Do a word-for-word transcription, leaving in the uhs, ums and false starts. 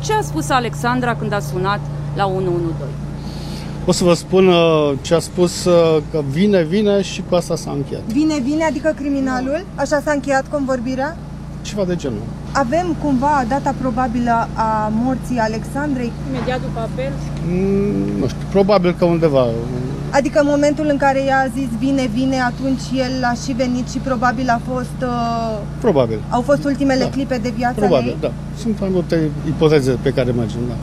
Ce a spus Alexandra când a sunat la unu unu doi? O să vă spun ce a spus, că vine, vine și cu asta s-a încheiat. Vine, vine, adică criminalul? Așa s-a încheiat convorbirea? Ceva de genul. Avem cumva data probabilă a morții Alexandrei? Imediat după apel? Mm, nu știu, probabil că undeva. Adică în momentul în care ea a zis vine, vine, atunci el a și venit și probabil a fost... Uh, probabil. Au fost ultimele da. clipe de viața Probabil, ei? da. Sunt mai multe ipoteze pe care mergem, da.